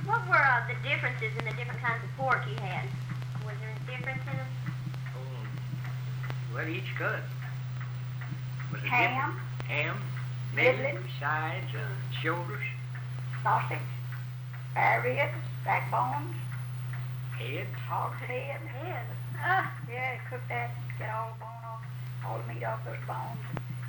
What were the differences in the different kinds of pork you had? Was there a difference in them? Well, each cut was a Ham, different ham, middling, middle, sides, shoulders, sausage, spare ribs, backbones, heads. hog's head. Yes. Yeah, cook that, get all the bone off, all the meat off those bones.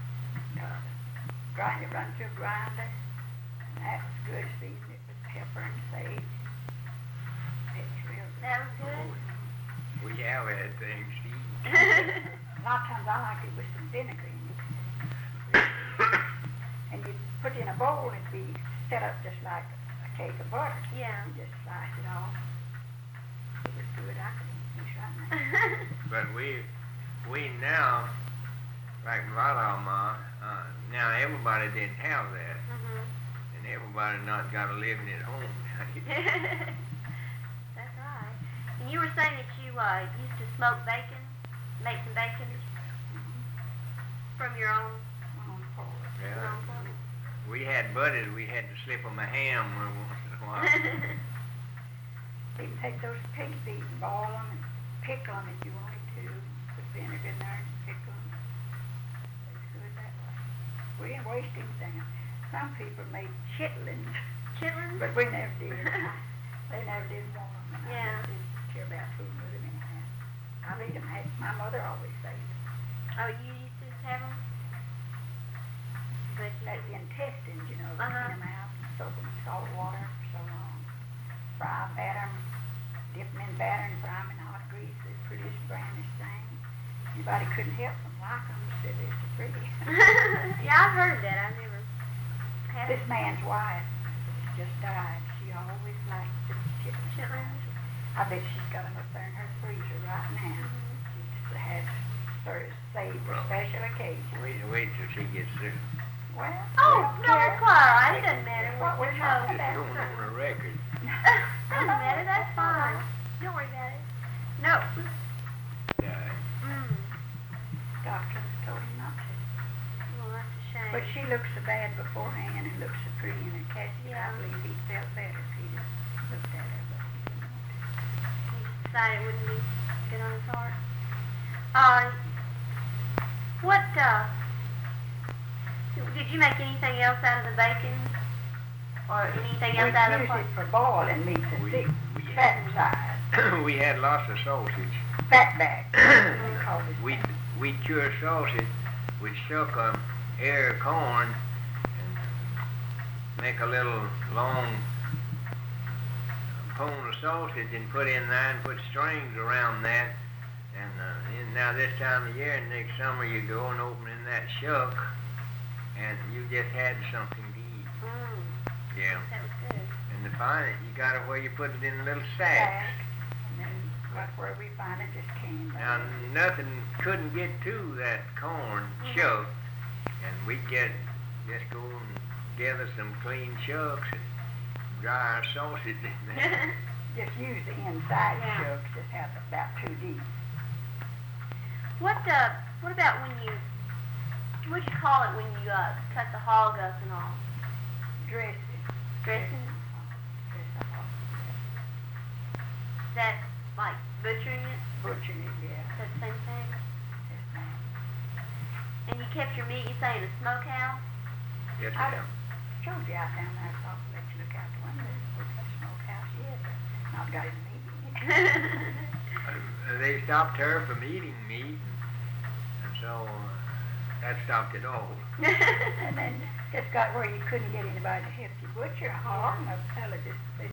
Grind it, run through a grinder. And that was good, season it with pepper and sage. It's real good. That was good. We have had things to eat. A lot of times I like it with some vinegar in it. And you put it in a bowl, it'd be set up just like a cake of butter. Yeah. You just slice it off. It was good. I could eat this right now. But we now, like a lot of them are, now everybody didn't have that. And everybody not got a living at home. That's right. And you were saying that you used to smoke bacon, make some bacon from your own pork. Yeah. your own pork. We had buddies, we had to slip them a ham once in a while. You can take those pig feet and boil them and pickle them if you wanted to. Put vinegar in there and pickle them. It's good that way. We didn't waste anything. Some people made chitlins, Chitlins? but we never did. They never did want them. And Yeah. I didn't care about food with them anyhow. I'll eat them. My mother always said Oh, you used to have them? But you that's the intestines, you know, Uh-huh. clean them out and soak them in salt water for so long. Fry, batter them, dip them in batter and fry them in hot grease. They're the prettiest, brownish thing. Anybody couldn't help them like them, said they're so pretty. Yeah, I've heard that. I've never had This man's wife just died. She always liked the chitlins. chitlins. I bet she's got them up there in her freezer right now. She just had saved for special occasion. Wait till she gets through. Well, Oh, we no, don't it's care. all right. It doesn't matter What what we're we talking know. Just about. going on the record. Doesn't matter. That's fine. Don't worry about it. No. Yeah. Doctor told him not to. Well, that's a shame. But she looked so bad beforehand and looked so pretty in her casket. Yeah. I believe he felt better if he just looked at her, but he didn't want to. He decided it wouldn't be good on his heart. What, did you make anything else out of the bacon? Or anything else out of the We pork? use it for boiling meat and We- thick, we fat side, We had lots of sausage. fat back. We call it. We'd cure sausage, we'd shuck ear of corn and make a little long cone of sausage and put in there and put strings around that. And now this time of year, next summer, you go and open in that shuck and you just had something to eat. Yeah. That was good. And to find it, you got it where you put it in little sacks. And then right where we find it, just came. Now, nothing couldn't get to that corn shuck, and we'd just go and gather some clean shucks and dry our sausage in there. Just use the inside Yeah. shucks, just have it about 2 deep. What about when you, what do you call it when you cut the hog up and all? Dress it. Dressing? Dress the hog. Is that like butchering it? Butchering it, yeah. Is that the same thing? Yes, ma'am. And you kept your meat, you say, in a smokehouse? Yes, I ma'am. showed you out down there, so I'll let you look out the window. Look at the smokehouse yet, but not got any meat in it. They stopped her from eating meat, and so that stopped it all. And then just got where you couldn't get anybody to help you butcher a hog, and a fella just